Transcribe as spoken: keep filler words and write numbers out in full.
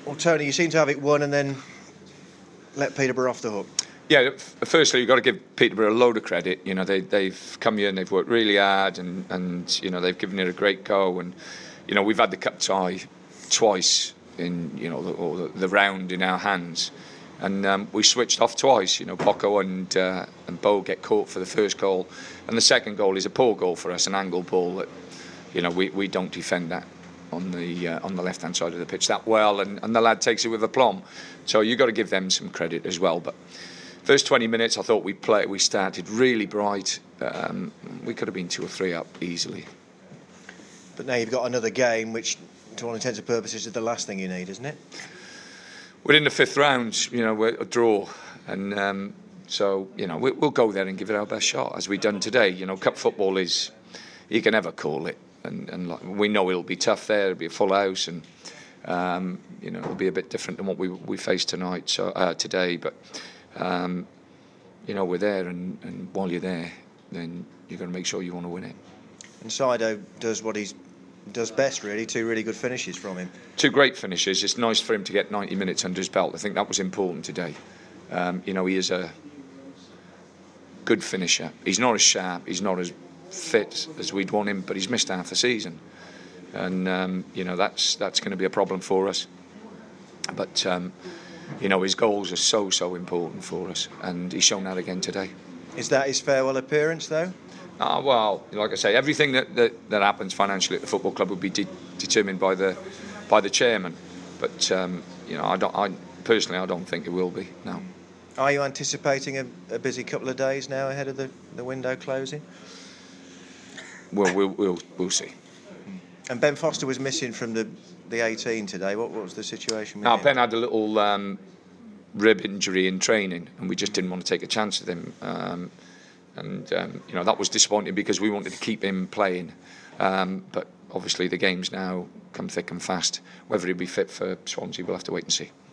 Well, Tony, you seem to have it won and then let Peterborough off the hook. Yeah, firstly, you've got to give Peterborough a load of credit. You know, they, they've come here and they've worked really hard, and, and you know, they've given it a great go. And you know, we've had the cup tie twice in you know the, or the, the round in our hands, and um, we switched off twice. You know, Bocco and uh, and Bo get caught for the first goal, and the second goal is a poor goal for us, an angle ball that you know we, we don't defend that on the uh, on the left hand side of the pitch that well, and, and the lad takes it with aplomb. So you've got to give them some credit as well. But first twenty minutes, I thought we played. We started really bright. Um, we could have been two or three up easily. But now you've got another game, which, to all intents and purposes, is the last thing you need, isn't it? We're in the fifth round. You know, we're a draw, and um, so you know we, we'll go there and give it our best shot, as we've done today. You know, cup football is, you can never call it, and, and like, we know it'll be tough there. It'll be a full house, and um, you know it'll be a bit different than what we we faced tonight, so uh, today, but. Um, you know, we're there, and, and while you're there, then you've got to make sure you want to win it. And Saido does what he does best, really. Two really good finishes from him. Two great finishes. It's nice for him to get ninety minutes under his belt. I think that was important today. Um, you know, he is a good finisher. He's not as sharp, he's not as fit as we'd want him, but he's missed half the season. And, um, you know, that's, that's going to be a problem for us. But... Um, You know, his goals are so, so important for us, and he's shown that again today. Is that his farewell appearance, though? Ah, well, like I say, everything that, that, that happens financially at the football club will be de- determined by the by the chairman. But um, you know, I don't. I personally, I don't think it will be. No. Are you anticipating a, a busy couple of days now ahead of the, the window closing? Well, we'll we'll we'll see. And Ben Foster was missing from the, the eighteen today. What, what was the situation with Now, him? Ben had a little um, rib injury in training, and we just didn't want to take a chance with him. Um, and, um, you know, that was disappointing because we wanted to keep him playing. Um, but obviously the games now come thick and fast. Whether he'll be fit for Swansea, we'll have to wait and see.